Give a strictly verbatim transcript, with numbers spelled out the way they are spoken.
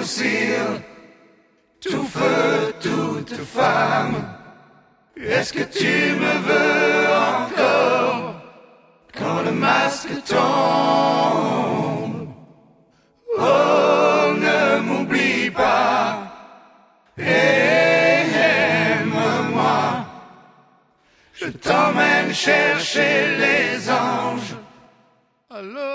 cire, tout feu, toute femme. Est-ce que tu me veux encore quand le masque tombe? Oh, ne m'oublie pas, aime-moi. Je t'emmène chercher les anges. Alors